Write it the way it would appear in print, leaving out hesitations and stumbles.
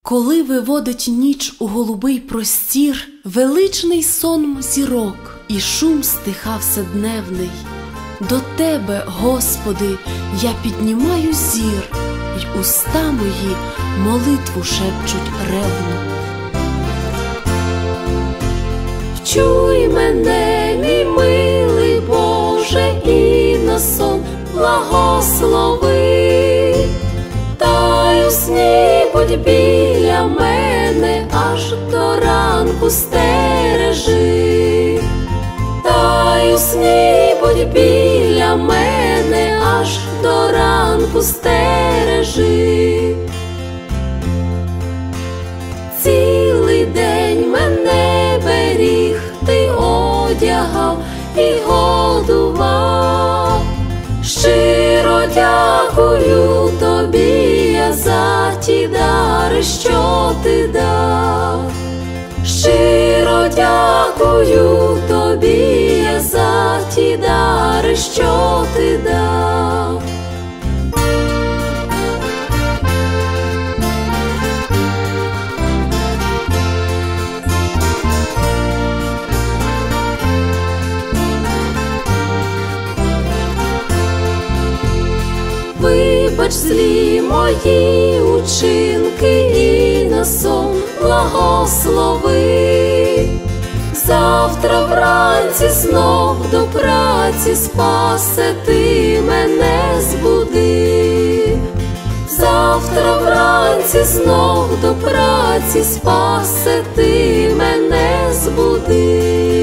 Коли виводить ніч у голубий простір, величний сон зірок і шум стиха вседневний, до Тебе, Господи, я піднімаю зір, й уста мої молитву шепчуть ревну. Вчуй мене, мій милий Боже, і на сон благослови, та й у сні будь біля мене, аж до ранку стережи, та й у сні будь біля мене, аж до ранку стережи. Цілий день мене беріг, ти одягав і годував. Щиро дякую тобі я за ті дари, що ти дав. Щиро дякую тобі я за ті дари, що ти дав. Вибач злі мої учинки і на сон благослови. Завтра вранці знов до праці, Спасе, ти мене збуди. Завтра вранці знов до праці, Спасе, ти мене збуди.